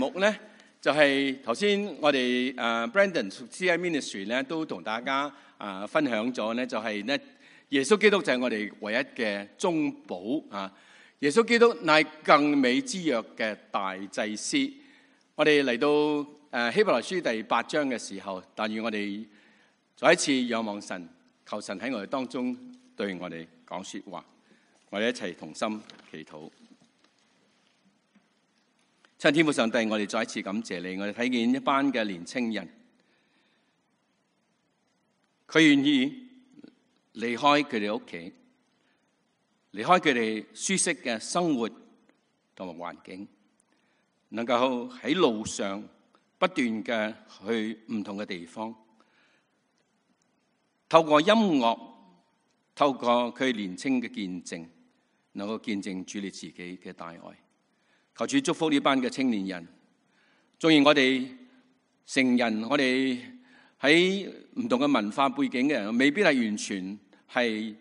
目咧就係頭先我哋Brandon CI Ministry 咧都同大家分享咗咧，就係咧耶穌基督就係我哋唯一嘅中保啊！耶穌基督乃更美之約嘅大祭司。我哋嚟到希伯來書第8章嘅時候，但願我哋再一次仰望神，求神喺我哋當中對我哋講說話。我哋一齊同心祈禱。親天父上帝，我哋再一次感謝你。我哋睇見一班嘅年青人，佢願意離開佢哋屋企，離開佢哋舒適嘅生活同埋環境，能夠喺路上不斷嘅去唔同嘅地方，透過音樂，透過佢年青嘅見證，能夠見證主你自己嘅大愛。求主祝福呢班嘅青年人。縱然我哋成人，我哋喺唔同嘅文化背景嘅人，未必係完全係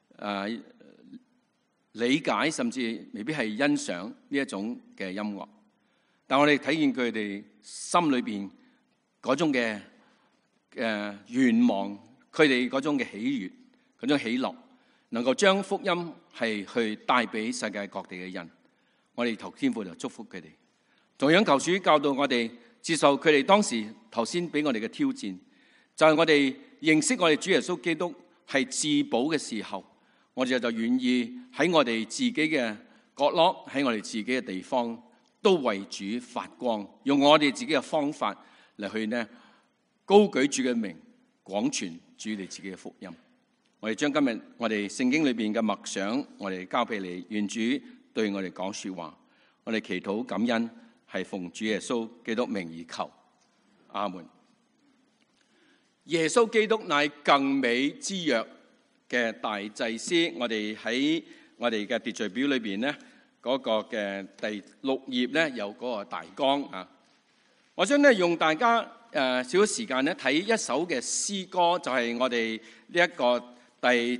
理解，甚至未必係欣賞呢一種嘅音樂。但我哋睇見佢哋心裏邊嗰種嘅願望，佢哋嗰種嘅喜悅，嗰種喜樂，能夠將福音係去帶俾世界各地嘅人。我哋求天父就祝福佢哋，同樣求主教導我哋接受佢哋當時頭先俾我哋嘅挑戰，就係我哋認識我哋主耶穌基督係至寶嘅時候，我哋就願意喺我哋自己嘅角落，喺我哋自己嘅地方，都為主發光，用我哋自己嘅方法嚟去呢高舉主嘅名，廣傳主你自己嘅福音。我哋將今日我哋聖經裏邊嘅默想，我哋交俾你，願主對我哋講說話，我哋祈禱感恩，係奉主耶穌基督名而求，阿門。耶穌基督乃更美之約嘅大祭司。我哋喺我哋嘅秩序表裏邊呢，嗰個嘅第6頁呢有嗰個大綱啊。我想呢用大家少少時間呢睇一首嘅詩歌，就係我哋呢一個第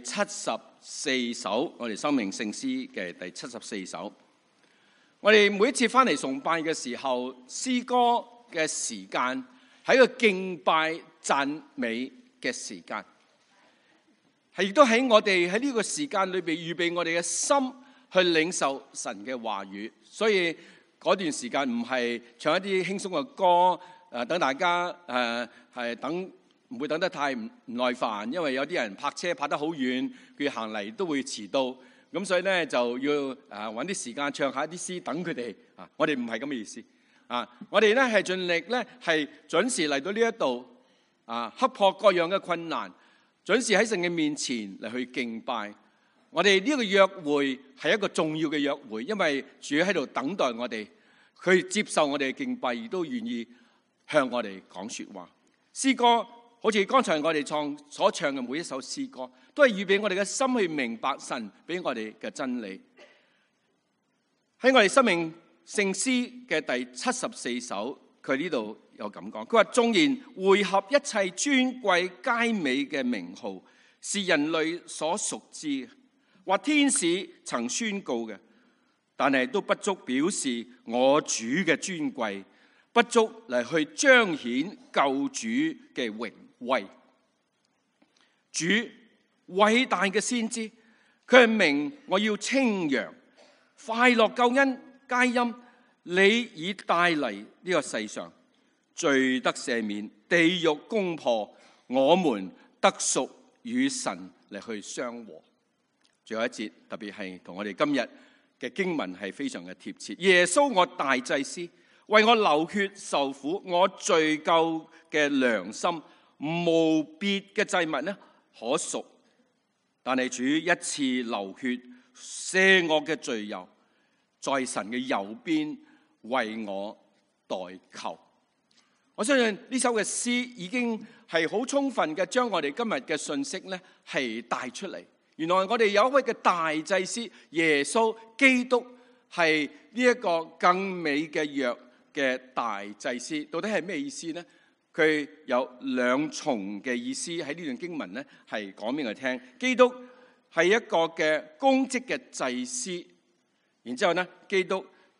74首，我哋生命聖詩嘅第74首。我哋每一次翻嚟崇拜嘅時候，詩歌嘅時間係一個敬拜讚美嘅時間，係亦都喺我哋喺呢個時間裏邊預備我哋嘅心去領受神嘅話語。所以嗰段時間唔係唱一啲輕鬆嘅歌，等大家係等。唔會等得太唔耐煩，因為有啲人泊車泊得好遠，佢行嚟都會遲到，咁所以咧就要揾啲時間唱下啲詩等佢哋。我哋唔係咁嘅意思。我哋咧係盡力咧係準時嚟到呢一度，克服各樣嘅困難，準時喺神嘅面前嚟去敬拜。我哋呢個約會係一個重要嘅約會，因為主喺度等待我哋，佢接受我哋嘅敬拜，亦都願意向我哋講說話。詩歌好似剛才我哋所唱嘅每一首詩歌，都係預備我哋嘅心去明白神俾我哋嘅真理。喺我哋生命聖詩嘅第74首，佢呢度有咁講，佢話縱然匯合一切尊貴佳美嘅名號，是人類所熟知嘅，或天使曾宣告嘅，但係都不足表示我主嘅尊貴，不足嚟去彰顯救主嘅榮為主偉大嘅先知，佢係名我要稱揚，快樂救恩佳音，你已帶嚟呢個世上，罪得赦免，地獄攻破，我們得贖與神嚟去相和。最後一節特別係同我哋今日嘅經文係非常嘅貼切。耶穌我大祭司，為我流血受苦，我罪疚嘅良心無別嘅祭物呢可贖，但係主一次流血赦我嘅罪由，在神嘅右邊為我代求。我相信呢首嘅詩已經係好充分嘅將我哋今日嘅信息呢係帶出嚟。原來我哋有一位嘅大祭司耶穌基督係呢一個更美嘅約嘅大祭司。到底係咩意思呢？佢有兩重嘅意思喺呢段經文呢係講俾我聽。基督係一個嘅公職嘅祭司，然之後呢，基督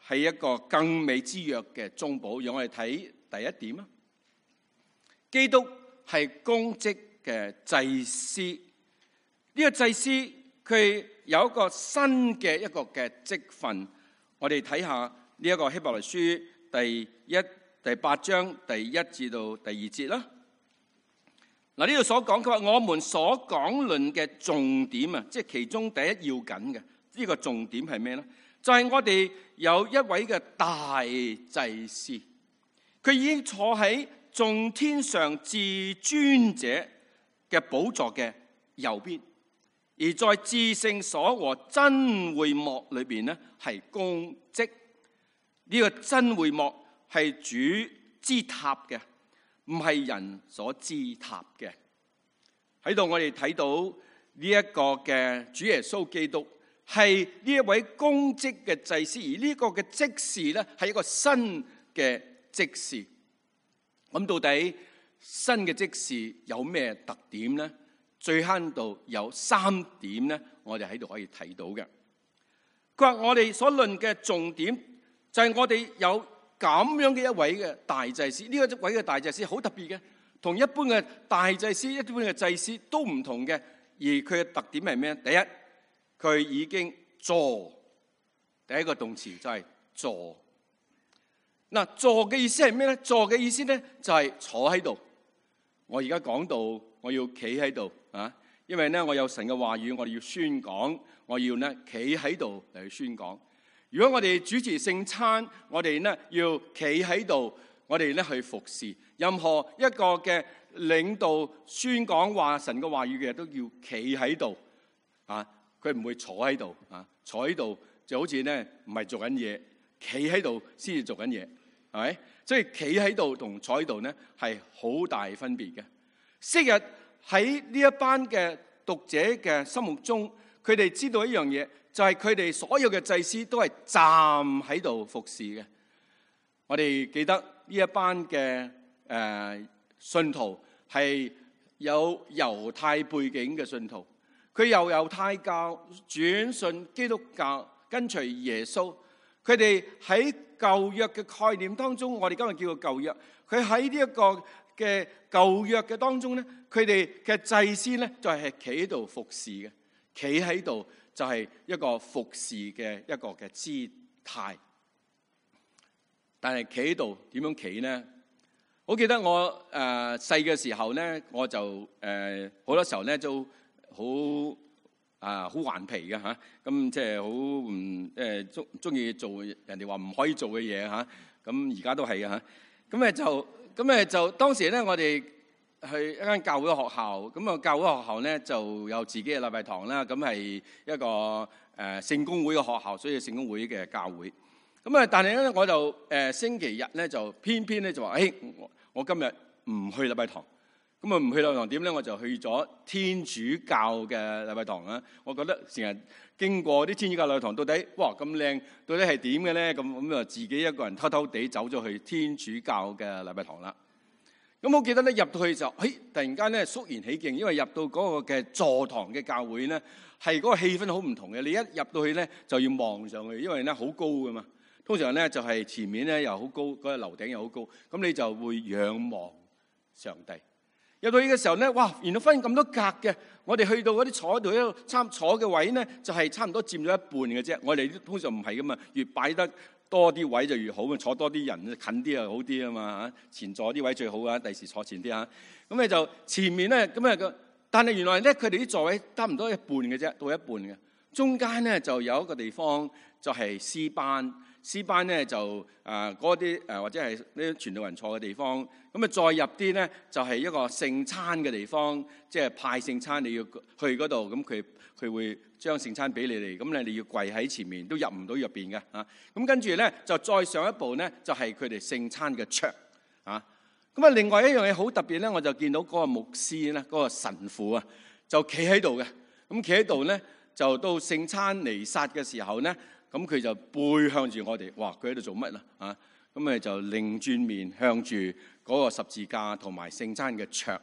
係一個更美之約嘅中保。讓我哋睇第一點啊，基督係公職嘅祭司。呢個祭司佢有一個新嘅一個嘅職分。我哋睇下呢一個希伯來書第8章第1至到第2節啦。嗱，呢度所講，佢話我們所講論嘅重點啊，即係其中第一要緊嘅呢個重點係咩咧？就係我哋有一位嘅大祭司，佢已經坐喺眾天上至尊者嘅寶座嘅右邊，而在至聖所和真會幕裏邊咧係公職。呢個真會幕係主之塔嘅，唔係人所支塔嘅。喺度我哋睇到呢一個嘅主耶穌基督係呢一位公職嘅祭司，而呢個嘅職事咧係一個新嘅職事。咁到底新嘅職事有咩特點咧？最慳度有3點咧，我哋喺度可以睇到嘅。佢話我哋所論嘅重點就係我哋有咁樣嘅一位嘅大祭司。呢個位嘅大祭司好特別嘅，同一般嘅大祭司、一般嘅祭司都唔同嘅。而佢嘅特點係咩？第一，佢已經坐，第一個動詞就係坐。嗱，坐嘅意思係咩咧？坐嘅意思咧就係坐喺度。我而家講到我要企喺度啊，因為咧我有神嘅話語，我哋要宣講，我要咧企喺度嚟去宣講。如果我哋主持聖餐，我哋咧要企喺度，我哋咧去服侍。任何一個嘅領導宣講話神嘅話語嘅都要企喺度啊，佢唔會坐喺度啊。坐喺度就好似咧唔係做緊嘢，企喺度先至做緊嘢，係咪？所以企喺度同坐喺度咧係好大分別嘅。昔日喺呢一班嘅讀者嘅心目中，佢哋知道一樣嘢，就係佢哋所有嘅祭司都係站喺度服侍嘅。我哋記得呢一班嘅信徒係有猶太背景嘅信徒，佢由猶太教轉信基督教，跟隨耶穌。佢哋喺舊約嘅概念當中，我哋今日叫做舊約。佢喺呢一個嘅舊約嘅當中咧，佢哋嘅祭司咧就係企喺度服侍嘅，企喺度就係一個服侍嘅一個嘅姿態。但係企喺度點樣企咧？我記得我細嘅時候咧，我就好多時候咧都好頑皮嘅嚇，咁即係好唔中意做人哋話唔可以做嘅嘢嚇，咁而家都係嘅嚇。咁就當時咧，我哋去一間教會學校，咁啊教會學校咧就有自己嘅禮拜堂啦，咁係一個聖公會嘅學校，所以聖公會嘅教會。咁啊，但係咧我就星期日咧就偏偏咧就話，我今日唔去禮拜堂。咁啊唔去禮拜堂點咧？我就去咗天主教嘅禮拜堂啦。我覺得成日經過啲天主教禮拜堂，到底哇咁靚，到底係點嘅咧？咁啊自己一個人偷偷地走咗去天主教嘅禮拜堂啦。咁我記得咧入到去就，突然間咧肅然起敬，因為入到嗰個嘅座堂嘅教會咧，係嗰個氣氛好唔同嘅。你一入到去咧就要望上去，因為咧好高噶嘛。通常咧就係前面咧又好高，嗰個樓頂又好高，咁你就會仰望上帝。入到去嘅時候咧，哇！原來分咁多格嘅，我哋去到嗰啲坐喺度喺度坐嘅位咧，就係差唔多佔咗一半嘅啫。我哋通常唔係噶嘛，越擺得多啲位就越好，坐多啲人近啲又好啲啊嘛嚇。前座啲位最好啊，第時坐前啲嚇。咁你就前面咧咁但係原來咧佢哋啲座位差唔多一半嘅啫，到一半嘅。中間咧就有一個地方就係詩班。詩班咧就嗰啲或者係呢啲傳道人坐嘅地方，咁啊再入啲咧就係一個聖餐嘅地方，即係派聖餐你要去嗰度，咁佢會將聖餐俾你哋，咁你要跪喺前面都入唔到入邊嘅嚇。咁跟住咧就再上一步咧就係佢哋聖餐嘅桌啊。咁啊另外一樣嘢好特別咧，我就見到嗰個牧師咧，嗰個神父啊就企喺度嘅。咁企喺度咧就到聖餐彌撒嘅時候咧。咁佢就背向住我哋，哇！佢喺度做乜啦？咁咪就擰轉面向住嗰個十字架同埋聖餐嘅桌。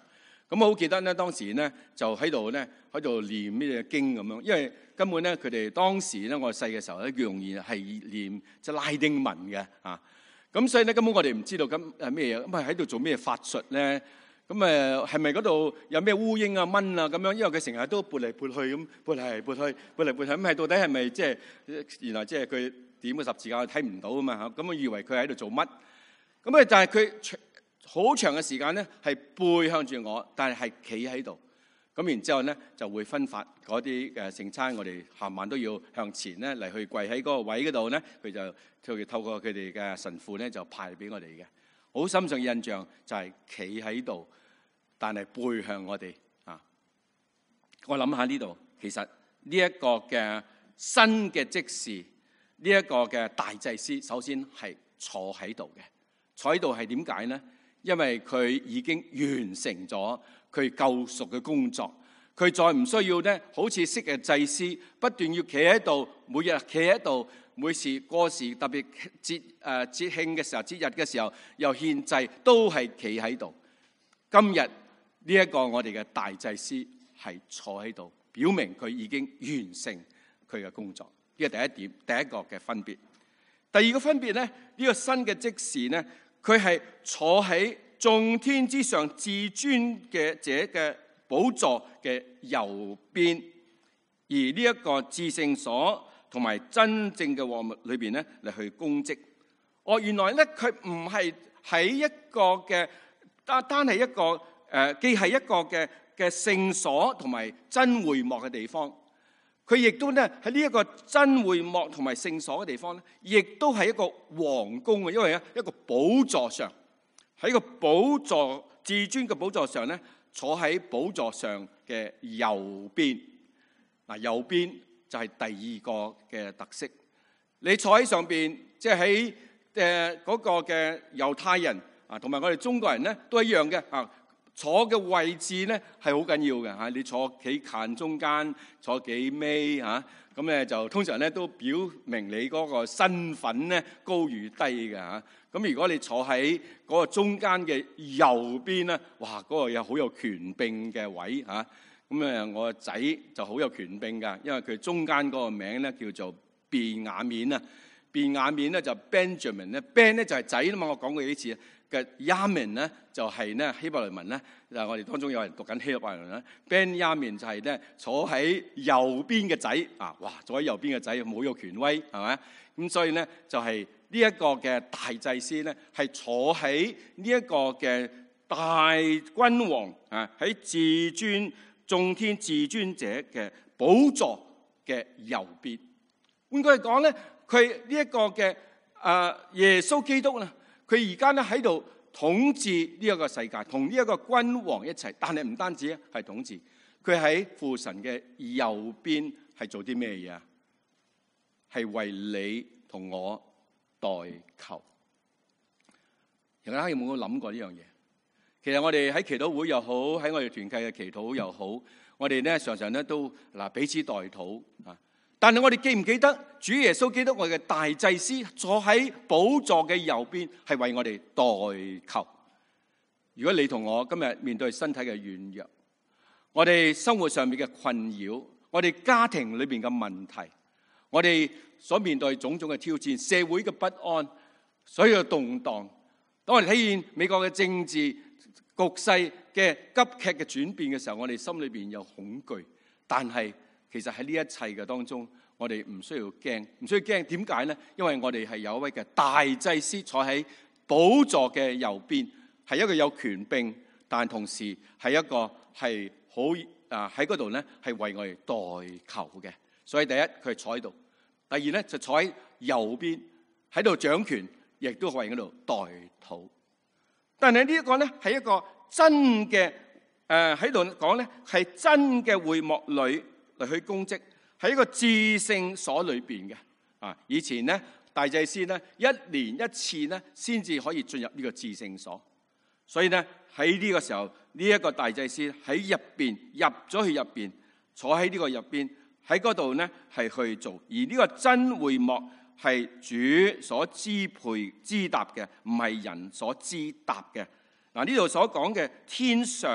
咁我好記得咧，當時咧就喺度唸咩經咁樣，因為根本咧佢哋當時咧我細嘅時候咧，容易係唸即係拉丁文嘅啊。咁所以咧根本我哋唔知道咁係咩嘢，咁係喺度做咩法術咧？咁係咪嗰度有咩烏蠅啊、蚊啊咁樣？因為佢成日都撥嚟撥去咁，撥嚟撥去，撥嚟撥去，咁係到底係咪即係原來即係佢點個十字架睇唔到啊嘛嚇？咁我以為佢喺度做乜？咁但係佢好長嘅時間咧係背向住我，但係企喺度。咁然之後咧就會分發嗰啲嘅聖餐，我哋下晚都要向前咧嚟去跪喺嗰個位嗰度咧，佢就透過佢哋嘅神父咧就派俾我哋嘅。好深上印象就係企喺度，但係背向我哋啊！我諗下呢度，其實呢一個嘅新嘅職事，呢一個嘅大祭司，首先係坐喺度嘅。坐喺度係點解呢？因為佢已經完成咗佢救贖嘅工作，佢再唔需要咧，好似昔日祭司不斷要企喺度，每日企喺度，每時過時特別節慶嘅時候、節日嘅時候又獻祭，都係企喺度。今日呢一個我哋嘅大祭司係坐喺度，表明佢已經完成佢嘅工作。呢個第一點，第一個嘅分別。第二個分別咧，呢個新嘅職事咧，佢係坐喺眾天之上至尊嘅者嘅寶座嘅右邊，而呢一個至聖所同埋真正嘅會幕裏邊咧嚟去供職。原來咧佢唔係喺一個嘅單係一個既係一個嘅聖所同埋真會幕嘅地方，佢亦都咧喺呢一個真會幕同埋聖所嘅地方咧，亦都係一個皇宮嘅，因為一個寶座上。喺個寶座至尊嘅寶座上咧，坐喺寶座上嘅右邊。嗱，右邊就係第二個嘅特色。你坐喺上邊，即係喺嗰個嘅猶太人啊，同埋我哋中國人咧都一樣嘅啊。坐嘅位置咧係好緊要嘅嚇。你坐企近中間，坐幾尾嚇，咁咧就通常咧都表明你嗰個身份咧高與低嘅嚇。咁如果你坐喺嗰個中間嘅右邊咧，哇！嗰個有好有權柄嘅位嚇。咁我個仔就好有權柄㗎，因為佢中間嗰個名咧叫做便雅憫啊。便雅憫咧就 Benjamin 咧 ，Ben 咧就係仔啦嘛。我講過幾次嘅 Yamin 咧就係咧希伯來文咧，就我哋當中有人讀緊希伯來文啦。Ben Yamin 就係咧坐喺右邊嘅仔啊！哇，坐喺右邊嘅仔好有權威係咪？咁所以咧就係呢一個嘅大祭司咧係坐喺呢一個嘅大君王啊，喺至尊眾天至尊者嘅寶座嘅右邊。換句嚟講咧，佢呢一個嘅耶穌基督咧，佢而家咧喺度統治呢一個世界，同呢一個君王一齊。但係唔單止係統治，佢喺父神嘅右邊係做啲咩嘢啊？係為你同我代求。大家有冇諗過呢樣嘢？其實我哋喺祈禱會又好，喺我哋團契嘅祈禱又好，我哋咧常常咧都彼此代禱啊。但係我哋記唔記得主耶穌基督我哋嘅大祭司坐喺寶座嘅右邊，係為我哋代求。如果你同我今日面對身體嘅軟弱，我哋生活上面嘅困擾，我哋家庭裏邊嘅問題，我哋所面對種種嘅挑戰，社會嘅不安，所有嘅動盪，當我哋睇見美國嘅政治局勢嘅急劇嘅轉變嘅時候，我哋心裏邊有恐懼。但係其實喺呢一切嘅當中，我哋唔需要驚，唔需要驚。點解呢？因為我哋係有一位嘅大祭司坐喺寶座嘅右邊，係一個有權柄，但同時係一個係好喺嗰度咧，係為我哋代求嘅。所以第一佢係坐喺度，第二咧就坐喺右邊喺度掌權，亦都為嗰度代禱。但係呢一個咧係一個真嘅喺度講咧係真嘅會幕裏嚟去供職，喺一個至聖所裏邊嘅啊。以前咧大祭司咧一年一次咧先至可以進入呢個至聖所，所以咧喺呢個時候呢一個大祭司喺入邊入咗去入邊，坐喺呢個入邊喺嗰度咧係去做。而呢個真會幕係主所支配支搭嘅，唔係人所支搭嘅。嗱，呢度所講嘅天上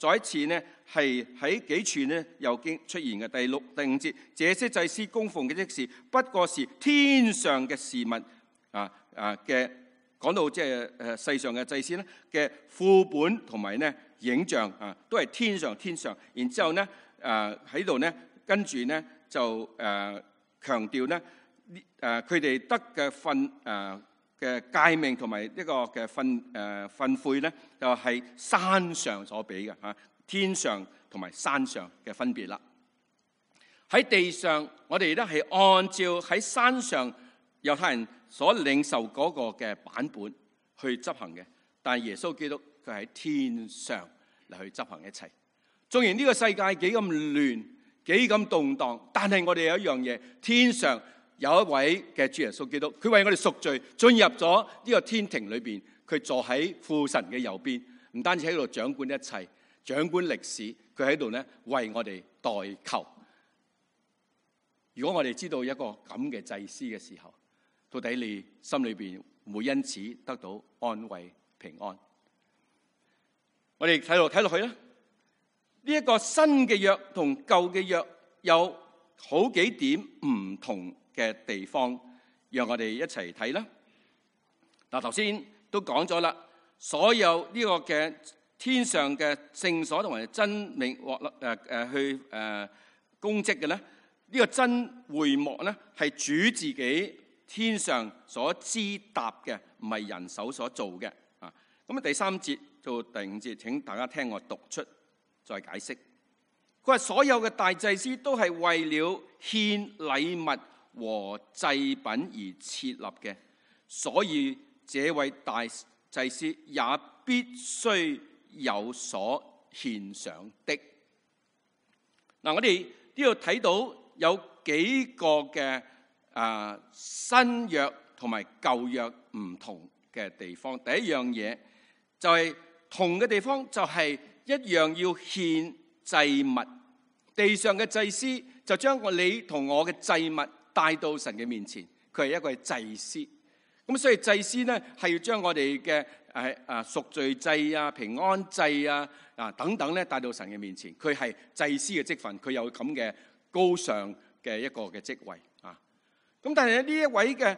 再一次呢係喺幾處呢又經出現嘅。第6、第5節，這些祭司供奉嘅職事，不過是天上嘅事物嘅，講到即係世上嘅祭司咧嘅副本同埋呢影像都係天上。然之後呢喺度呢跟住呢就強調呢佢哋得嘅訓嘅誡命同埋呢個嘅訓誨咧，就係山上所俾嘅天上同埋山上嘅分別啦。喺地上，我哋都係按照喺山上猶太人所領受嗰個嘅版本去執行嘅，但係耶穌基督佢喺天上嚟去執行一切。縱然呢個世界幾咁亂，幾咁動盪，但係我哋有一樣嘢，天上有一位嘅主耶穌基督，佢為我哋贖罪，進入咗呢個天庭裏邊，佢坐喺父神嘅右邊，唔單止喺度掌管一切，掌管歷史，佢喺度呢為我哋代求。如果我哋知道一個咁嘅祭司嘅時候，到底你心裏邊會因此得到安慰平安？我哋睇落去啦，呢一個新嘅約同舊嘅約有好幾點唔同嘅地方，讓我哋一齊睇啦。嗱，頭先都講咗啦，所有呢個嘅天上嘅聖所同埋真明獲去供職嘅咧，呢個真會幕咧係主自己天上所支搭嘅，唔係人手所做嘅啊。咁啊，第3節到第5節，請大家聽我讀出再解釋。佢話所有嘅大祭司都係為了獻禮物和祭品而設立嘅，所以這位大祭司也必須有所獻上的。嗱，我哋呢度睇到有幾個嘅新約同埋舊約唔同嘅地方。第一樣嘢就係同嘅地方就係一樣要獻祭物。地上嘅祭司就將你同我嘅祭物帶到神嘅面前，佢係一個祭司。咁所以祭司呢係要將我哋嘅贖罪祭啊、平安祭啊等等咧帶到神嘅面前。佢係祭司嘅職分，佢有咁嘅高尚嘅一個嘅職位啊。咁但係呢一位嘅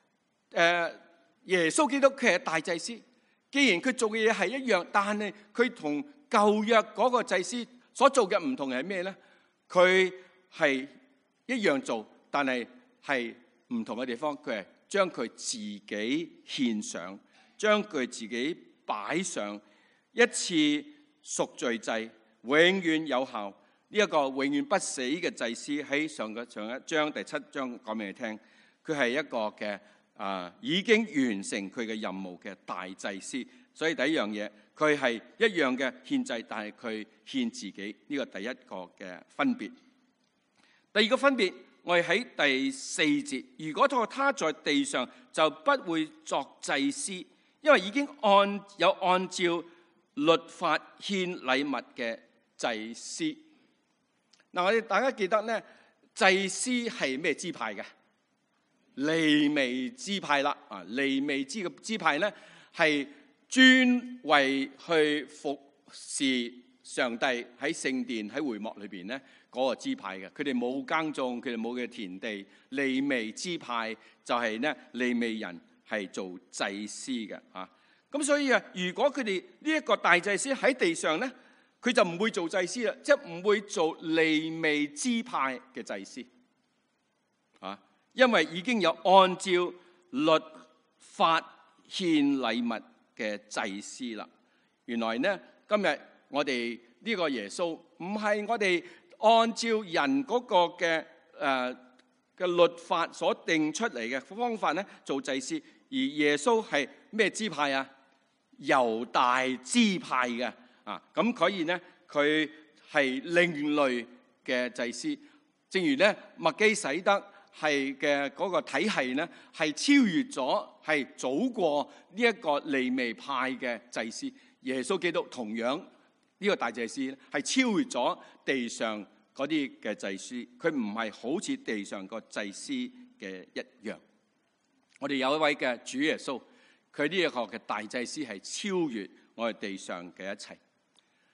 耶穌基督佢係大祭司，既然佢做嘅嘢係一樣，但係佢同舊約嗰個祭司所做嘅唔同係咩咧？佢係一樣做，但係係唔同嘅地方，佢係將佢自己獻上，將佢自己擺上一次贖罪祭，永遠有效。呢一個永遠不死嘅祭司喺上一章第7章講俾你聽，佢係一個嘅已經完成佢嘅任務嘅大祭司。所以第一樣嘢，佢係一樣嘅獻祭，但係佢獻自己，呢個第一個嘅分別。第二個分別，我哋喺第4節，如果他在地上就不會作祭司，因為已經按照律法獻禮物嘅祭司。嗱，我哋大家記得咧，祭司係咩支派嘅？利未支派啦。利未支派咧係專為去服侍上帝喺聖殿喺會幕裏邊咧嗰個支派嘅。佢哋冇耕種，佢哋冇嘅田地。利未支派就係咧利未人係做祭司嘅啊。咁所以如果佢哋呢一個大祭司喺地上咧，佢就唔會做祭司啦，即係唔會做利未支派嘅祭司啊，因為已經有按照律法獻禮物嘅祭司啦。原來呢，今日我哋呢個耶穌唔係我哋按照人嗰個嘅律法所定出嚟嘅方法咧做祭司，而耶穌係咩支派啊？猶大支派嘅。咁所以咧，佢係另類嘅祭司。正如咧，麥基洗德係嘅嗰個體系咧，係超越咗，係早過呢一個利未派嘅祭司。耶穌基督同樣呢個大祭司咧，係超越咗地上嗰啲嘅祭司。佢唔係好似地上個祭司嘅一樣。我哋有一位嘅主耶穌，佢呢一個嘅大祭司係超越我哋地上嘅一切。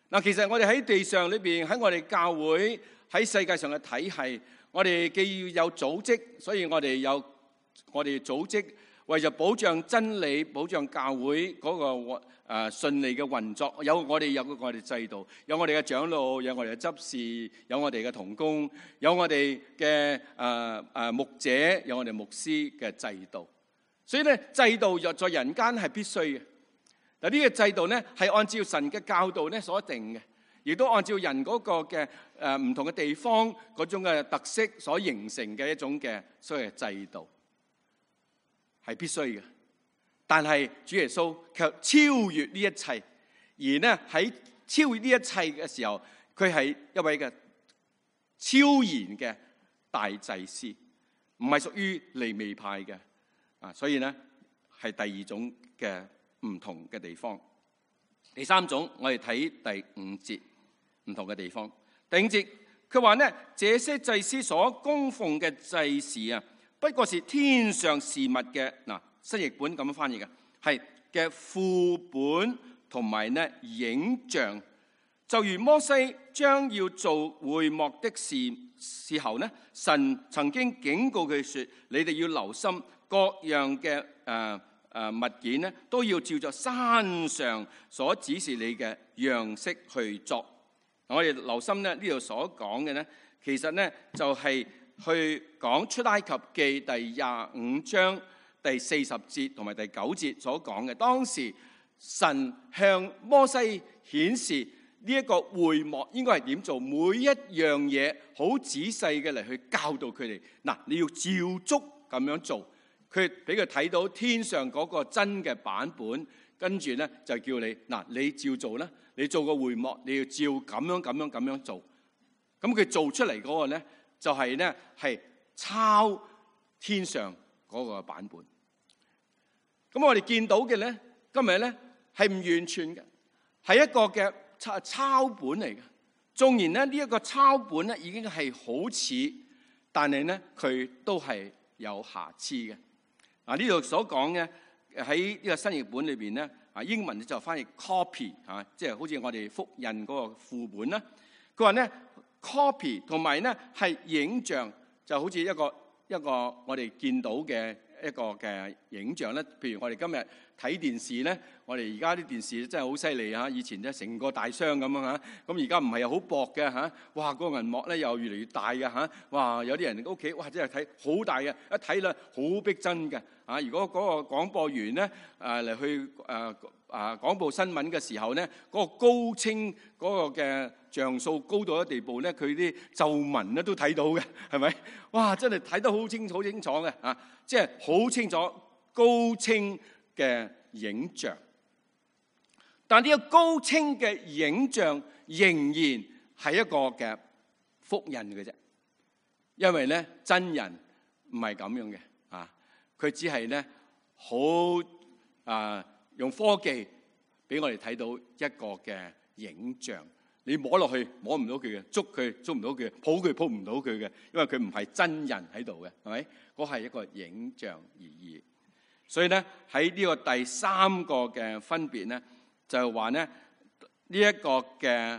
嗱，其實我哋喺地上裏邊，喺我哋教會，喺世界上嘅體系，我哋既要有組織，所以我哋組織為咗保障真理、保障教會嗰個順利嘅運作，我哋有我哋制度，有我哋嘅長老，有我哋嘅執事，有我哋嘅同工，有我哋嘅牧者，有我哋牧師嘅制度。所以咧，制度若在人間係必須嘅。嗱，呢個制度咧係按照神嘅教導咧所定嘅，亦都按照人嗰個嘅唔同嘅地方嗰種嘅特色所形成嘅一種嘅所謂嘅制度，係必須嘅。但係主耶穌卻超越呢一切，而呢喺超越呢一切嘅時候，佢係一位嘅超然嘅大祭司，唔係屬於利未派嘅所以呢係第二種嘅唔同嘅地方。第三種，我哋睇第五節唔同嘅地方。第五節佢話呢，這些祭司所供奉嘅祭祀啊，不過是天上事物嘅新譯本咁樣翻譯嘅，係嘅副本同埋呢影像，就如摩西將要做會幕的時候呢，神曾經警告佢說：你哋要留心各樣嘅物件呢，都要照着山上所指示你嘅樣式去作。我哋留心呢度所講嘅呢，其實呢就係去講出埃及記第25章。第40節同埋第9節所講嘅，當時神向摩西顯示呢一個會幕應該係點做，每一樣嘢好仔細嘅嚟去教導佢哋。嗱，你要照足咁樣做，佢俾佢睇到天上嗰個真嘅版本，跟住咧就叫你你照做啦，你做個會幕，你要照咁樣做。咁佢做出嚟嗰個咧就係咧係抄天上嗰個版本。咁我哋見到嘅咧，今日咧係唔完全嘅，係一個嘅抄本嚟嘅。縱然咧呢一個抄本咧已經係好似，但係咧佢都係有瑕疵嘅。呢度所講嘅喺呢個新譯本裏邊咧，英文就翻譯 copy 即係好似我哋複印嗰個副本啦。佢話咧 copy 同埋咧係影像，就好似一個我哋見到嘅一個嘅影像咧，譬如我哋今日睇電視咧，我哋而家啲電視真係好犀利嚇，以前咧成個大箱咁樣嚇，咁而家唔係又好薄嘅嚇，哇個銀幕咧又越嚟越大嘅嚇，哇有啲人屋企哇真係睇好大嘅，一睇咧好逼真嘅嚇。如果嗰個廣播員咧嚟去廣播新聞嘅時候咧，嗰個高清嗰個嘅像素高到一地步咧，佢啲皺紋咧都睇到嘅，係咪？哇！真係睇得好清楚嘅即係好清楚高清嘅影像。但呢個高清嘅影像仍然係一個嘅複印嘅啫，因為咧真人唔係咁樣嘅佢只係咧好用科技俾我哋睇到一個嘅影像，你摸落去摸唔到佢嘅，捉佢捉唔到佢，抱佢抱唔到佢嘅，因為佢唔係真人喺度嘅，係咪？嗰係一個影像而已。所以咧喺呢個第三個嘅分別咧，就係話咧呢一個嘅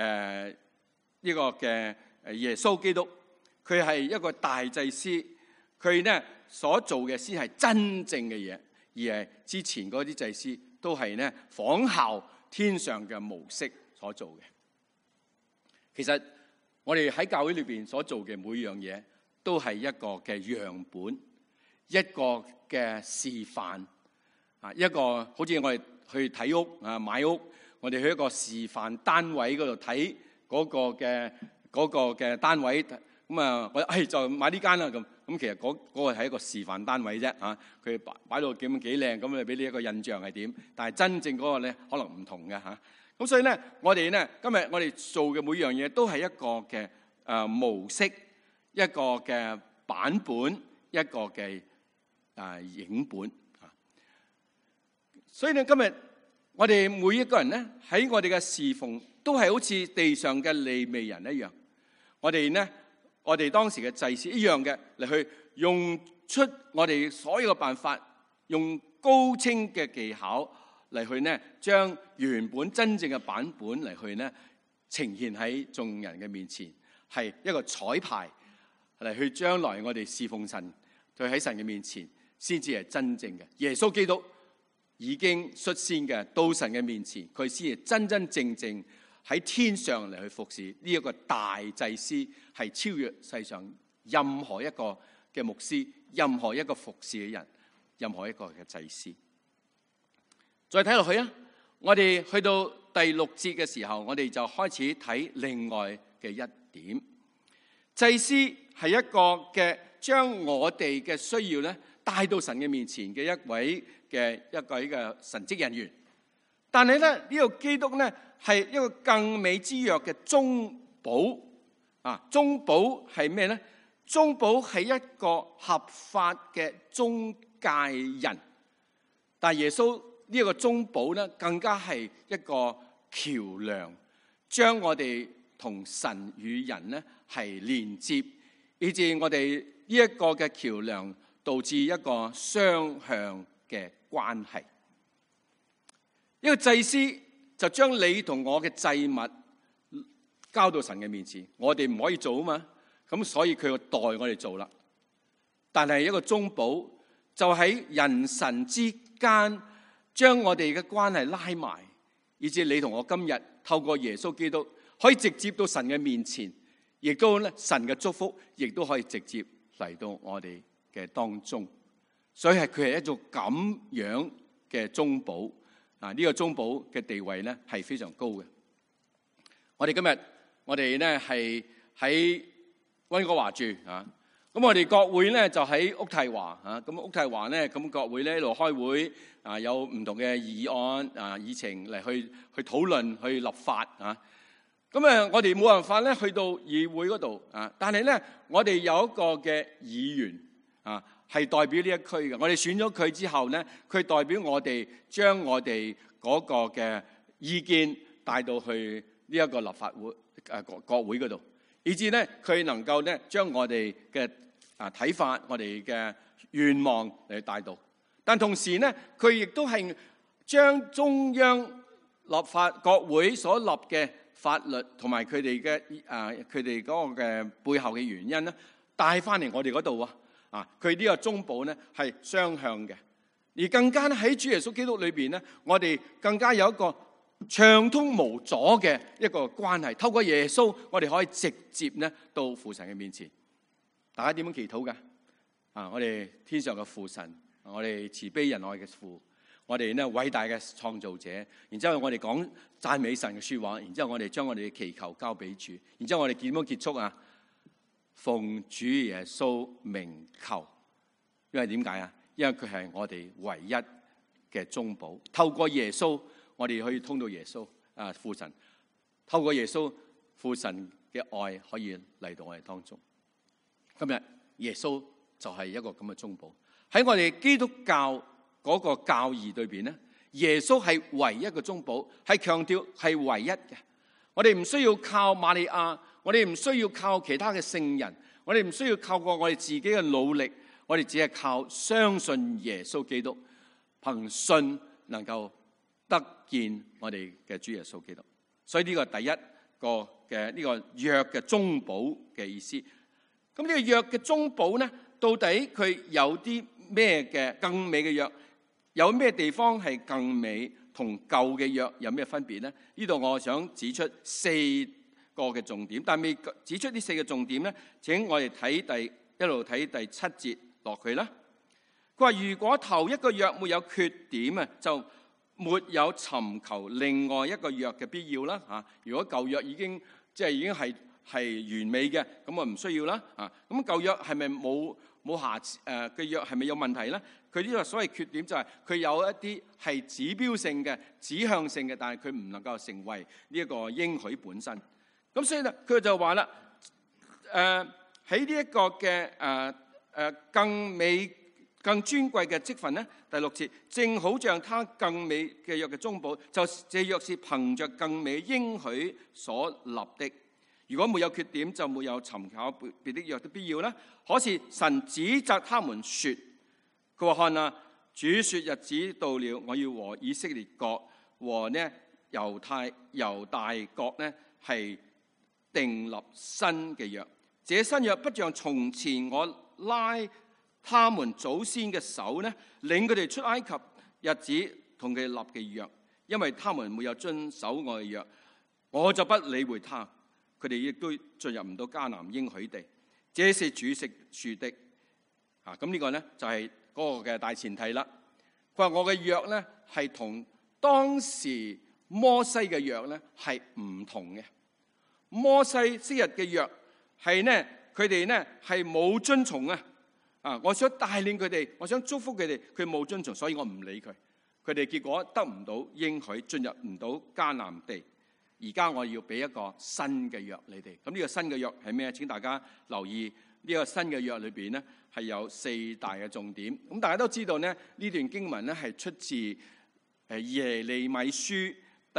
耶穌基督，佢係一個大祭司，佢咧所做嘅先係真正嘅嘢。而係之前嗰啲祭司都係咧仿效天上嘅模式所做嘅。其實我哋喺教會裏邊所做嘅每樣嘢，都係一個嘅樣本，一個嘅示範一個好似我哋去睇屋買屋，我哋去一個示範單位嗰度睇嗰個嘅單位。咁我就買呢間啦咁。咁其實嗰個係一個示範單位啫佢擺到幾靚，咁你俾你一個印象係點？但係真正嗰個咧可能唔同嘅咁所以咧，我哋咧今日我哋做嘅每樣嘢都係一個嘅模式，一個嘅版本，一個嘅影本所以咧今日我哋每一個人咧喺我哋嘅侍奉，都係好似地上嘅利未人一樣。我哋當時嘅祭司一樣嘅嚟去用出我哋所有嘅辦法，用高清嘅技巧嚟去呢，將原本真正嘅版本嚟去呢呈現喺眾人嘅面前，係一個彩排嚟去將來我哋侍奉神，佢喺神嘅面前先至係真正嘅。耶穌基督已經率先嘅到神嘅面前，佢先係真真正正喺天上嚟去服侍呢一個大祭司，係超越世上任何一個嘅牧師，任何一個服侍嘅人，任何一個嘅祭司。再睇落去啊，我哋去到第6節嘅時候，我哋就開始睇另外嘅一點。祭司係一個嘅將我哋嘅需要咧帶到神嘅面前嘅一位嘅神職人員。但係咧呢個基督咧係一個更美之約嘅中保啊！中保係咩咧？中保係一個合法嘅中介人，但係耶穌呢一個中保咧，更加係一個橋樑，將我哋同神與人咧係連接，以致我哋呢一個嘅橋樑導致一個雙向嘅關係。一個祭司就將你同我嘅祭物交到神嘅面前，我哋唔可以做啊嘛，咁所以佢就代我哋做啦。但係一個中保就喺人神之間，將我哋嘅關係拉埋，以至你同我今日透過耶穌基督可以直接到神嘅面前，亦都咧神嘅祝福亦都可以直接嚟到我哋嘅當中。所以佢係一種咁樣嘅中保啊！呢個中保嘅地位咧係非常高嘅。我哋今日我哋咧係喺溫哥華住啊。咁我哋國會咧就喺渥太華啊，咁渥太華咧咁國會咧一路開會啊，有唔同嘅議案啊議程嚟去討論去立法啊。咁我哋冇辦法咧去到議會嗰度啊，但係咧我哋有一個嘅議員啊係代表呢一區嘅，我哋選咗佢之後咧，佢代表我哋將我哋嗰個嘅意見帶到去呢一個立法會國會嗰度，以至咧佢能夠咧將我哋嘅睇法，我哋嘅願望嚟帶到。但同時咧，佢亦都係將中央立法國會所立嘅法律同埋佢哋嘅佢哋嗰個嘅背後嘅原因咧，帶翻嚟我哋嗰度啊！佢呢個中保咧係雙向嘅，而更加喺主耶穌基督裏邊咧，我哋更加有一個暢通無阻嘅一個關係。透過耶穌，我哋可以直接咧到父神嘅面前。大家點樣祈禱噶？我哋天上嘅父神，我哋慈悲仁愛嘅父，我哋咧偉大嘅創造者。然之後我哋講讚美神嘅說話，然之後我哋將我哋嘅祈求交俾主，然之後我哋點樣結束啊？奉主耶穌名求，因為點解啊？因為佢係我哋唯一嘅中保。透過耶穌，我哋可以通到耶穌父神。透過耶穌父神嘅愛可以嚟到我哋當中。今日耶穌就係一個咁嘅中保。喺我哋基督教嗰個教義裏邊咧，耶穌係唯一嘅中保，係強調係唯一嘅。我哋唔需要靠瑪利亞，我哋唔需要靠其他嘅聖人，我哋唔需要靠過我哋自己嘅努力，我哋只係靠相信耶穌基督，憑信能夠得見我哋嘅主耶穌基督。所以呢個第一個嘅呢個約嘅中保嘅意思。咁呢個約嘅中保咧，到底佢有啲咩嘅更美嘅約？有咩地方係更美？同舊嘅約有咩分別咧？呢度我想指出4個嘅重點，但未指出呢4個重點咧，請我哋一路睇第7節落去啦。佢話：如果頭一個約沒有缺點啊，就沒有尋求另外一個約嘅必要啦。嚇，如果舊約已經係完美嘅，咁啊唔需要啦。咁舊約係咪冇瑕疵嘅約係咪有問題咧？佢呢個所謂缺點就係佢有一啲係指標性嘅、指向性嘅，但係佢唔能夠成為呢一個應許本身。咁所以咧，佢就話啦，喺呢一個嘅更美、更尊貴嘅職分咧，第6節，正好像他更美嘅約嘅中保，就這約是憑着更美應許所立的。如果沒有缺點，就沒有尋求別的約的必要啦。可是神指責他們說，佢話看啊， 主說日子到了，我要和以色列國和呢猶大國呢係訂立新嘅約。這新約不像從前我拉他們祖先嘅手呢，領佢哋出埃及日子同佢哋立嘅約，因為他們沒有遵守我嘅約，我就不理會他，佢哋亦都進入唔到迦南應許地。這是主說的。咁呢個呢就係嗰個嘅大前提啦。佢話我嘅約呢係同當時摩西嘅約呢係唔同嘅。摩西昔日嘅約係呢，佢哋呢係冇遵從啊！我想帶領佢哋，我想祝福佢哋，佢冇遵從，所以我唔理佢。佢哋結果得唔到應許，進入唔到迦南地。而家我要俾一個新嘅約你哋。咁呢個新嘅約係咩？請大家留意呢個新嘅約裏邊呢係有4大嘅重點。咁大家都知道呢，呢段經文呢係出自耶利米書第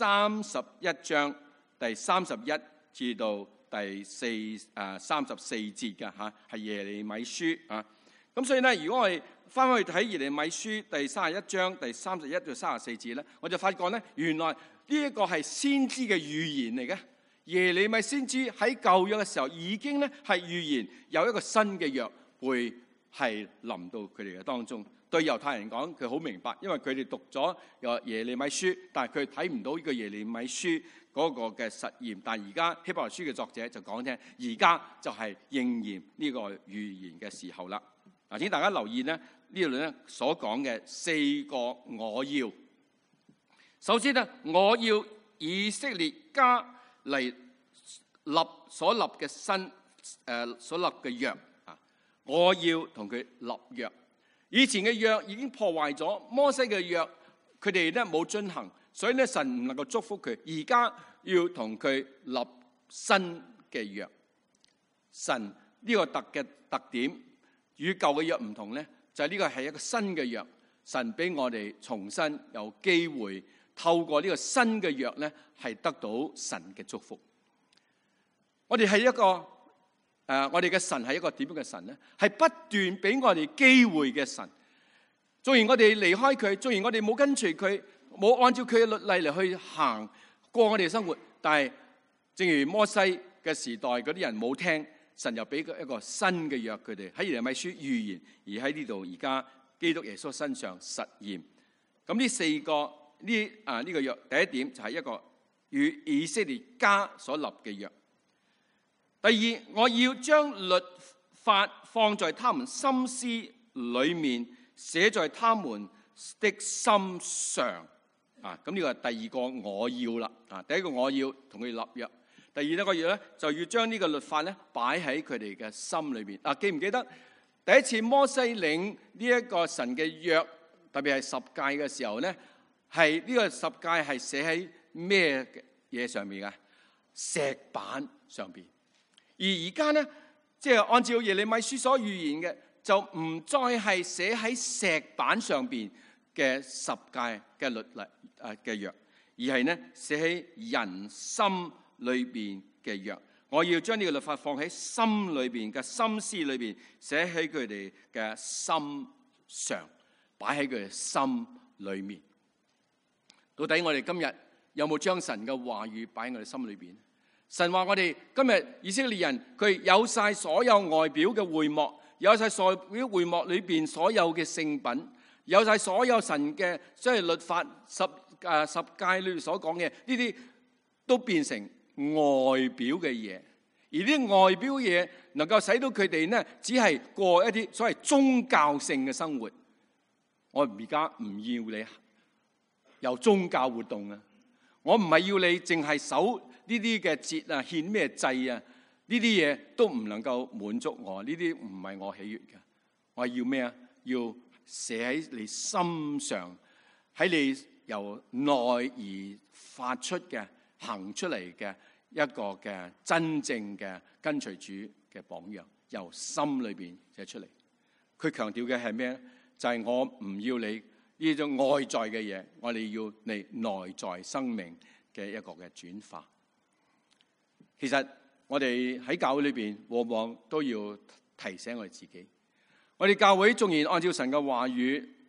31章第31至到第34節嘅嚇，係耶利米書啊。咁所以咧，如果我哋翻去睇耶利米書第31章第31到34節咧，我就發覺咧，原來呢一個係先知嘅預言嚟嘅。耶利米先知喺舊約嘅時候已經咧係預言有一個新嘅約會係臨到佢哋嘅當中。對猶太人講，佢好明白，因為佢哋讀咗耶利米書，但係佢睇唔到呢個耶利米書嗰個嘅實驗。但係而家希伯來書嘅作者就講聽，而家就係應驗呢個預言嘅時候啦。嗱，請大家留意呢度咧所講嘅4個我要。首先呢，我要以色列家嚟所立嘅所立嘅約啊，我要同佢立約。以前嘅約已經破壞咗，摩西嘅約佢哋咧冇遵行，所以咧神唔能夠祝福佢。而家要同佢立新嘅約。神呢個特點與舊嘅約唔同咧，就係呢個係一個新嘅約。神俾我哋重新有機會透過呢個新嘅約咧，係得到神嘅祝福。我哋係一個我哋嘅神係一個點樣嘅神咧？係不斷俾我哋機會嘅神。縱然我哋離開佢，縱然我哋冇跟隨佢，冇按照佢嘅律例嚟去行過我哋嘅生活，但係正如摩西嘅時代嗰啲人冇聽，神又俾一個新嘅約佢哋，喺耶利米書預言，而喺呢度而家基督耶穌身上實現。咁呢4個呢個約，第一點就係一個與以色列家所立嘅約。第二，我要將律法放在他們心思裏面，寫在他們的心上。咁呢個係第二個我要啦。第一個我要同佢立約，第二一個約咧就要將呢個律法咧擺喺佢哋嘅心裏邊。記唔記得第一次摩西領呢一個神嘅約，特別係十誡嘅時候咧，係呢個十誡係寫喺咩嘢上面嘅？石板上邊。而而家咧，即係按照耶利米書所預言嘅，就唔再係寫喺石板上邊嘅十誡嘅律例嘅約，而係咧寫喺人心裏邊嘅約。我要將呢個律法放喺心裏邊嘅心思裏邊，寫喺佢哋嘅心上，擺喺佢哋心裏面。到底我哋今日有冇將神嘅話語擺喺我哋心裏邊？神話我哋今日以色列人，佢有晒所有外表嘅會幕，有晒所有會幕裏邊所有嘅聖品，有晒所有神嘅即係律法十誡裏面所講嘅呢啲，都變成外表嘅嘢。而呢啲外表嘅嘢能夠使到佢哋呢，只係過一啲所謂宗教性嘅生活。我而家唔要你有宗教活動啊！我唔係要你淨係守呢啲嘅節啊，獻咩祭啊？呢啲嘢都唔能夠滿足我，呢啲唔係我喜悅嘅。我要咩啊？要寫喺你心上，喺你由內而發出嘅行出嚟嘅一個嘅真正嘅跟隨主嘅榜樣，由心裏邊寫出嚟。佢強調嘅係咩？就係我唔要你呢種外在嘅嘢，我哋要你內在生命嘅一個嘅轉化。其實我哋喺教會裏邊，往往都要提醒我哋自己。我哋教會縱然按照神嘅話語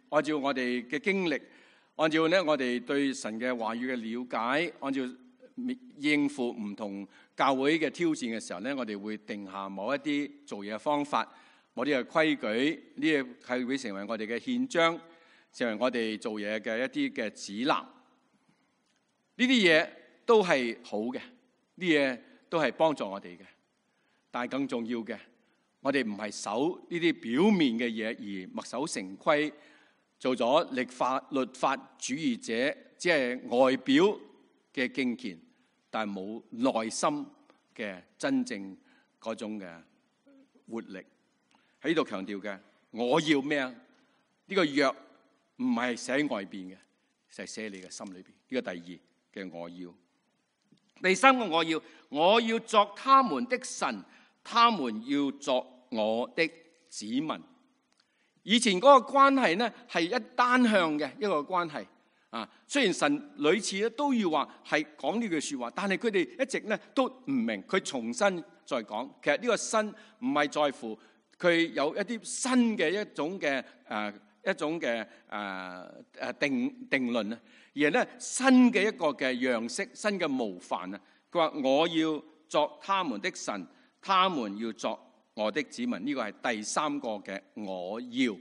按照我哋嘅經歷，按照咧我哋對神嘅話語嘅了解，按照應付唔同教會嘅挑戰嘅時候咧，我哋會定下某一啲做嘢嘅方法，某啲嘅規矩，呢個係會成為我哋嘅憲章，成為我哋做嘢嘅一啲嘅指南。呢啲嘢都係好嘅，呢啲嘢都係幫助我哋嘅。但係更重要嘅，我哋唔係守呢啲表面嘅嘢而墨守成規，做咗律法主義者，只係外表嘅敬虔，但係冇內心嘅真正嗰種嘅活力。喺呢度強調嘅，我要咩啊？呢個約唔係寫喺外邊嘅，係寫喺你嘅心裏邊。呢個第二嘅我要。第三個我要作他們的神，他們要作我的子民。以前嗰個關係呢，係一單向嘅一個關係啊。雖然神屢次咧都要話係講呢句說話，但係佢哋一直咧都唔明。佢重新再講，其實呢個新唔係在乎佢有一啲新嘅一種嘅定論啊，而係咧新嘅一個嘅樣式，新嘅模範啊。佢話我要作他們的神，他們要作我的子民。呢個係第三個嘅我要。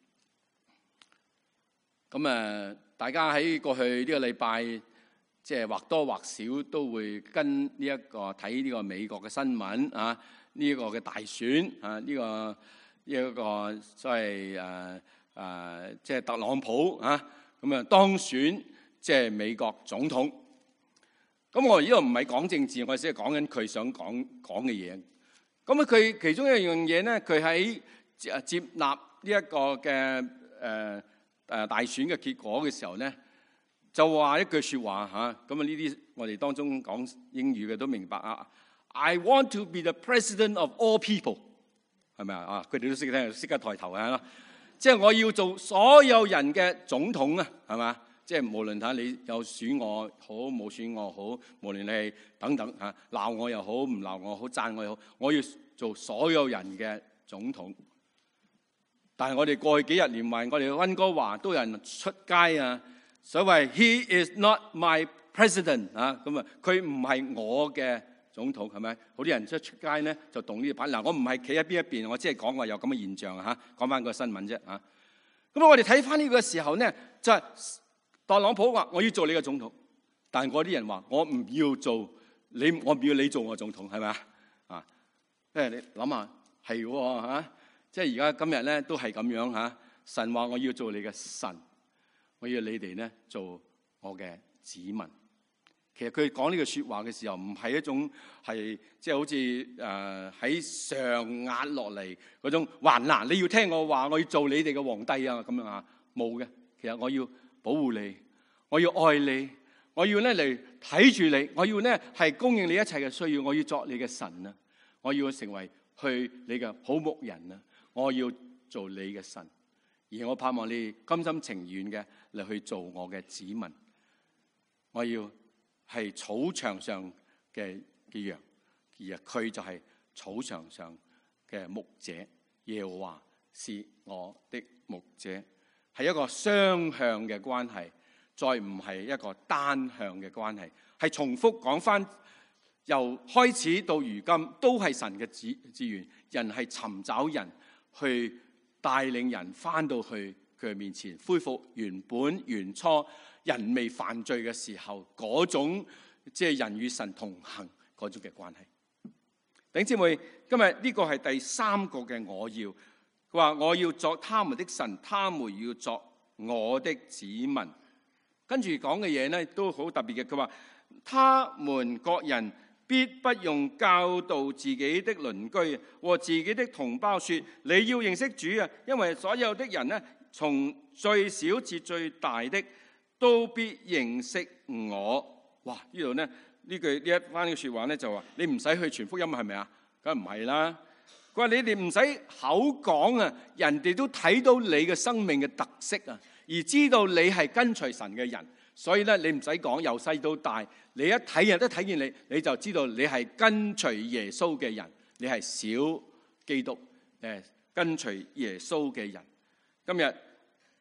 咁大家喺過去呢個禮拜，即係或多或少都會跟呢一個睇呢個美國嘅新聞啊，呢一個嘅大選啊，呢個所謂即係特朗普啊，咁當選即係美國總統。咁我呢度唔係講政治，我只係講緊佢想講嘅嘢。咁佢其中一樣嘢咧，佢喺接納呢一個嘅大選嘅結果嘅時候咧，就話一句説話嚇。咁呢啲我哋當中講英語嘅都明白啊。I want to be the president of all people， 係咪啊？佢哋都識聽，識得抬頭啊！即係我要做所有人嘅總統啊，係嘛？即係無論睇你有選我好，冇選我好，無論你係等等嚇，鬧我又好，唔鬧我好，讚我又好，我要做所有人嘅總統。但係我哋過去幾日連埋我哋溫哥華都有人出街啊，所謂 He is not my president 啊，咁啊佢唔係我嘅總統，係咪？好啲人出街咧就動呢啲牌。嗱，我唔係企喺邊一邊，我只係講話有咁嘅現象嚇，講翻個新聞啫嚇。咁我哋睇翻呢個時候咧，就係特朗普話我要做你嘅總統，但係嗰啲人話我唔要做你，我唔要你做我總統，係咪啊？你諗下係喎嚇，即係而家今日咧都係咁樣嚇。神話我要做你嘅神，我要你哋咧做我嘅子民。其實佢講呢句説話嘅時候，唔係一種係即係好似喺上壓落嚟嗰種話嗱，你要聽我話，我要做你哋嘅皇帝啊咁樣啊，冇嘅。其實我要保護你，我要愛你，我要咧嚟睇住你，我要咧係供應你一切嘅需要，我要作你嘅神啊，我要成為去你嘅好牧人啊，我要做你嘅神，而我盼望你甘心情願嘅嚟去做我嘅子民，我要係草場上嘅羊，而佢就係草場上嘅牧者。耶和華是我的牧者。係一個雙向嘅關係，再唔係一個單向嘅關係。係重複講翻，由開始到如今都係神嘅志願。人係尋找人，去帶領人翻到去佢面前，恢復原初人未犯罪嘅時候嗰種即係人與神同行嗰種嘅關係。弟兄姊妹，今日呢個係第三個嘅我要。佢話我要作他們的神，他們要作我的子民。跟住講嘅嘢咧都好特別嘅。佢話他們各人必不用教導自己的鄰居和自己的同胞說，你要認識主啊，因為所有的人咧，從最小至最大的都必認識我。哇！呢度咧呢一番嘅說話咧就話你唔使去傳福音係咪啊？梗係唔係啦。佢話你哋唔使口講啊，人哋都睇到你嘅生命嘅特色啊，而知道你係跟隨神嘅人。所以咧你唔使講，由細到大，你一睇人都睇見你，你就知道你係跟隨耶穌嘅人，你係小基督，跟隨耶穌嘅人。今日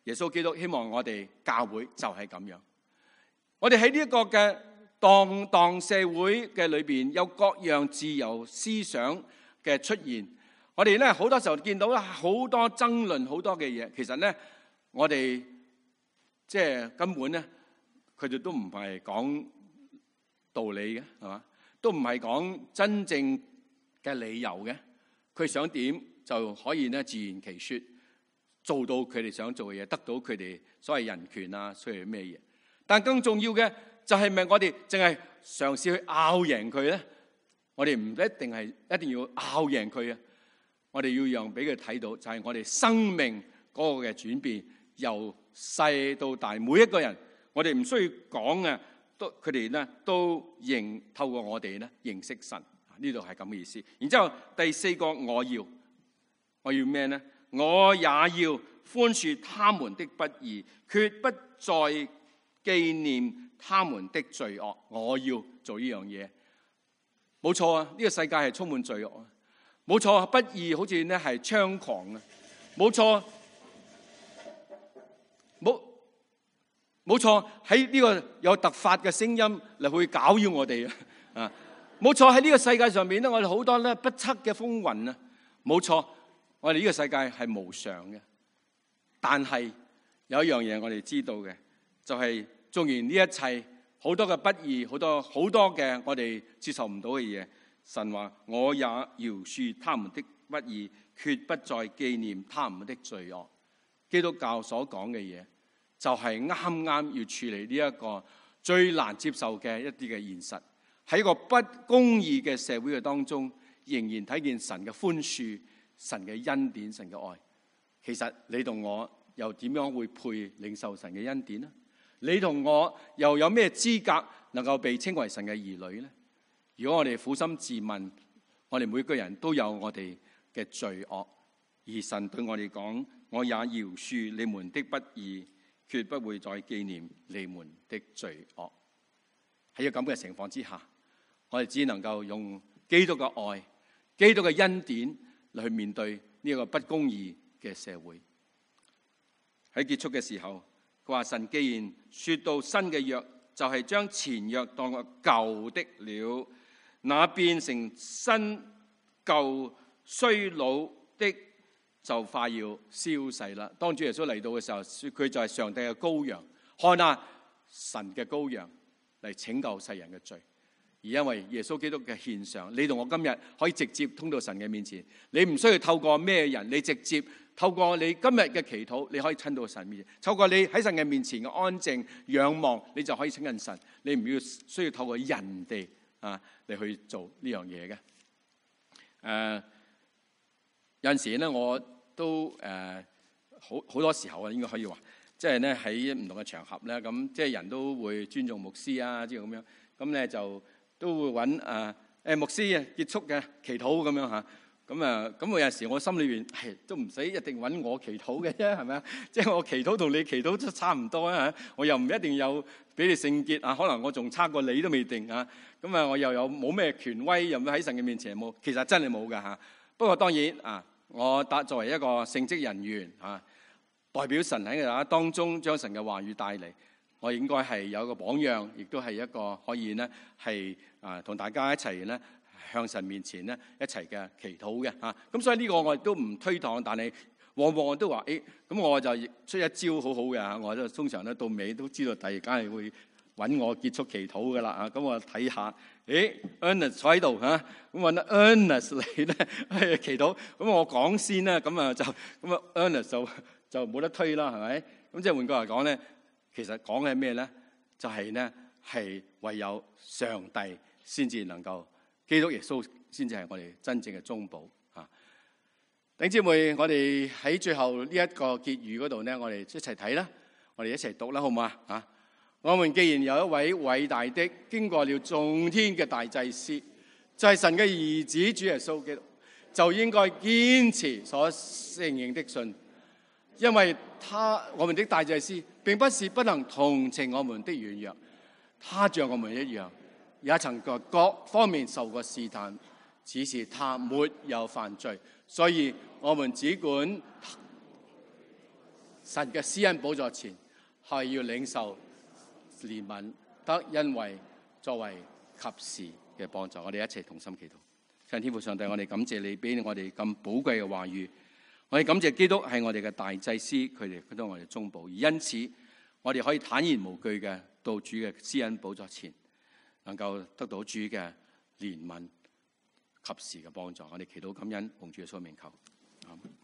耶穌基督希望我哋教會就係咁樣。我哋喺呢一個嘅動盪社會嘅裏邊，有各樣自由思想嘅出現。我哋咧好多時候見到好多爭論，好多嘅嘢。其實咧，我哋即係根本咧，佢哋都唔係講道理嘅，係嘛？都唔係講真正嘅理由嘅。佢想點就可以咧自圓其說，做到佢哋想做嘅嘢，得到佢哋所謂人權啊，所謂咩嘢。但更重要嘅就係咪我哋淨係嘗試去拗贏佢咧？我哋唔一定要拗贏佢啊！我哋要讓俾佢睇到，就係我哋生命嗰個嘅轉變，由細到大，每一個人，我哋唔需要講啊，佢哋咧都透過我哋咧認識神。呢度係咁嘅意思。然之後第四個我要咩呢？我也要寬恕他們的不義，決不再紀念他們的罪惡。我要做呢樣嘢，冇錯啊！呢個世界係充滿罪惡啊，冇錯啊！不義好似咧係猖狂啊，冇錯，冇錯，喺呢個有突發嘅聲音嚟去攪擾我哋啊！冇錯，喺呢個世界上面咧，我哋好多咧不測嘅風雲啊！冇錯，我哋呢個世界係無常嘅，但係有一樣嘢我哋知道嘅，就係縱然呢一切好多嘅不義，好多嘅我哋接受唔到嘅嘢，神話我也饒恕他們的不義，決不再紀念他們的罪惡。基督教所講嘅嘢，就係啱啱要處理呢一個最難接受嘅一啲嘅現實。喺一個不公義嘅社會嘅當中，仍然睇見神嘅寬恕、神嘅恩典、神嘅愛。其實你同我又點樣會配領受神嘅恩典呢？你同我又有咩資格能夠被稱為神嘅兒女呢？如果我哋苦心自問，我哋每個人都有我哋嘅罪惡，而神對我哋講：我也饒恕你們的不義，決不會再紀念你們的罪惡。喺個咁嘅情況之下，我哋只能夠用基督嘅愛、基督嘅恩典嚟去面對呢一個不公義嘅社會。喺結束嘅時候，佢話：神既然說到新嘅約，就係將前約當作舊的了，那變成新舊衰老的就快要消逝啦。當主耶穌嚟到嘅時候，佢就係上帝嘅羔羊，看啊，神嘅羔羊嚟拯救世人嘅罪。而因為耶穌基督嘅獻上，你同我今日可以直接通到神嘅面前，你唔需要透過咩人，你直接透過你今日嘅祈禱，你可以親到神面前。透過你喺神嘅面前嘅安靜仰望，你就可以親近神。你唔需要透過人哋嚟去做呢樣嘢嘅。有陣時咧，我都好多時候啊，應該可以話，即係咧喺唔同嘅場合咧，咁即係人都會尊重牧師啊，即係咁樣，咁咧就都會揾牧師啊結束嘅祈禱咁樣嚇。咁我有陣時我心裏邊都唔使一定揾我祈禱嘅啫，係咪啊？即係我祈禱同你祈禱都差唔多啊！我又唔一定有俾你聖潔啊，可能我仲差過你都未定啊！咁啊，我又有冇咩權威，又喺神嘅面前冇？其實真係冇㗎嚇。不過當然啊，我作為一個聖職人員啊，代表神喺大家當中將神嘅話語帶嚟，我應該係有一個榜樣，亦都係一個可以咧係同大家一齊咧向神面前咧一齊嘅祈禱嘅嚇。咁所以呢個我亦都唔推搪，但係往往都話咁我就出一招好好嘅嚇，我都通常咧到尾都知道第二間係會揾我結束祈禱噶啦嚇。咁我睇下，Ernest 坐喺度嚇，咁揾 Ernest 嚟咧祈禱，咁我講先啦，咁啊Ernest 就冇得推啦，係咪？咁即係換句話講咧，其實講嘅係咩咧？就係咧係唯有上帝先至能夠，基督耶穌先至係我哋真正嘅中保嚇。弟兄姊妹，我哋喺最後呢一個結語嗰度咧，我哋一齊睇啦，我哋一齊讀啦，好唔好啊？嚇！我們既然有一位偉大的經過了眾天嘅大祭司，就係神嘅兒子主耶穌基督，就應該堅持所承認的信，因為我們的大祭司並不是不能同情我們的軟弱，他像我們一樣，也曾在各方面受過試探，只是他沒有犯罪，所以我們只管神嘅施恩寶座前係要領受憐憫，得恩惠作為及時嘅幫助。我哋一齊同心祈禱。親天父上帝，我哋感謝你俾我哋咁寶貴嘅話語，我哋感謝基督係我哋嘅大祭司，佢都係我哋中保，而因此我哋可以坦然無懼嘅到主嘅施恩寶座前，能夠得到主嘅憐憫及時嘅幫助。我哋祈禱感恩，奉主嘅聖名求。